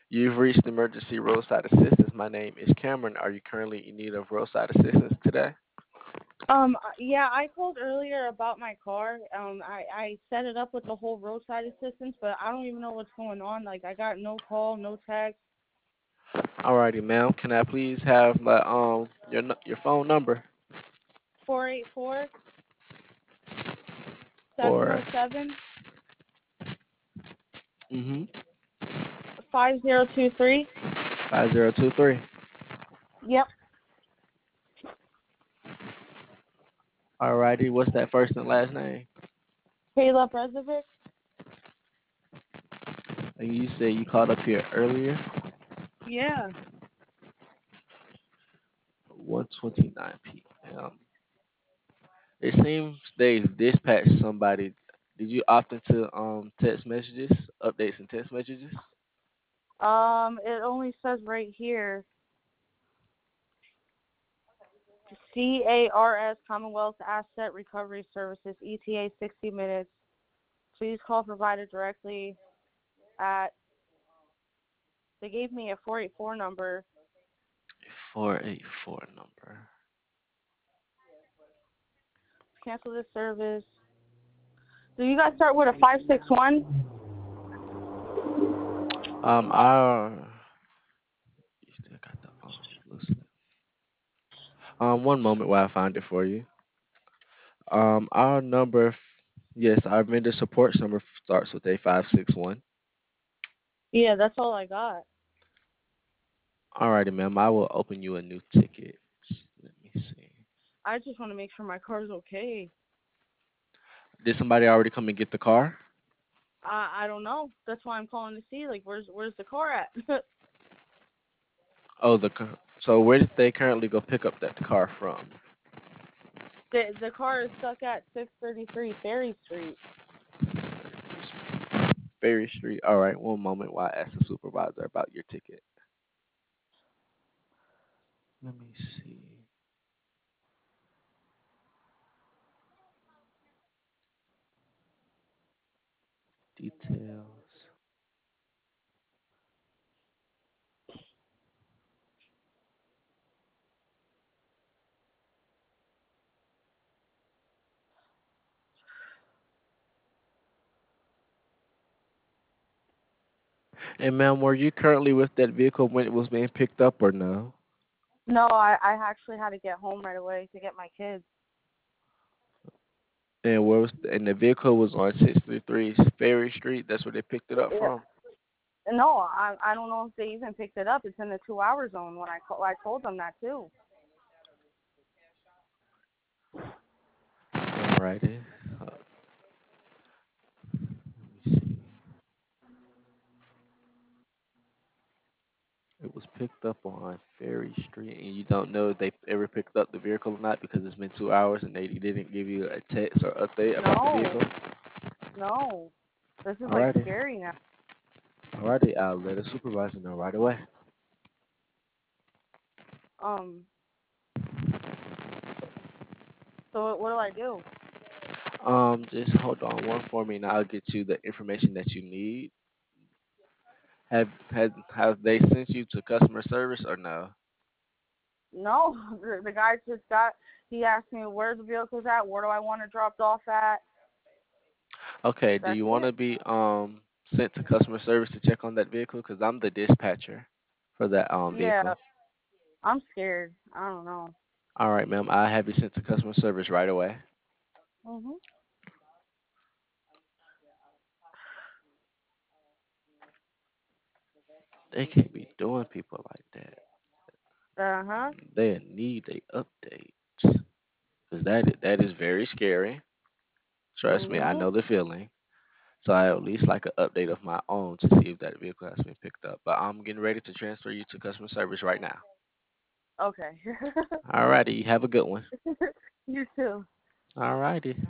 You've reached emergency roadside assistance. My name is Cameron. Are you currently in need of roadside assistance today? Yeah, I called earlier about my car. I set it up with the whole roadside assistance, but I don't even know what's going on. Like, I got no call, no text. Alrighty, ma'am. Can I please have my your phone number 484 seven for zero seven mm-hmm 5023. 5023? Yep. Alrighty. What's that first and last name? Kayla Brezovic. And you said you called up here earlier. Yeah. 1:29 p.m. It seems they've dispatched somebody. Did you opt into text messages, updates and text messages? It only says right here CARS Commonwealth Asset Recovery Services ETA 60 minutes. Please call provider directly at. They gave me a 484 number. 484 number. Cancel this service. Do you guys start with a 561? Our you still got the blue slip. One moment while I find it for you. Our number, yes, our vendor support number starts with a 561. Yeah, that's all I got. Alrighty, ma'am. I will open you a new ticket. Let me see. I just want to make sure my car's okay. Did somebody already come and get the car? I don't know. That's why I'm calling to see, like, where's the car at? Oh, so where did they currently go pick up that car from? The car is stuck at 633 Ferry Street. Ferry Street. All right, one moment while I ask the supervisor about your ticket. Let me see. Details. And ma'am, were you currently with that vehicle when it was being picked up or no? No, I actually had to get home right away to get my kids. And and the vehicle was on 633 Ferry Street. That's where they picked it up Yeah. from. No, I don't know if they even picked it up. It's in the 2 hour zone. When I told them that too. Alrighty. Let me see. It was picked up on Ferry Street, and you don't know if they ever picked up the vehicle or not because it's been 2 hours and they didn't give you a text or update about the No, vehicle. no, this is like Alrighty. scary now. Alrighty, I'll let a supervisor know right away. Um, so what do I do? Just hold on one for me, and I'll get you the information that you need. Have they sent you to customer service or no? No, the guy just got. He asked me where the vehicle's at. Where do I want it dropped off at? Okay, do That's you want it. to be sent to customer service to check on that vehicle? Because I'm the dispatcher for that Yeah, vehicle. I'm scared. I don't know. All right, ma'am. I'll have you sent to customer service right away. Mhm. They can't be doing people like that. Uh huh. They need a update because that is very scary. Trust me, I Mhm. know the feeling. So I at least like an update of my own to see if that vehicle has been picked up. But I'm getting ready to transfer you to customer service right now. Okay. Alrighty, you have a good one. You too. Alrighty.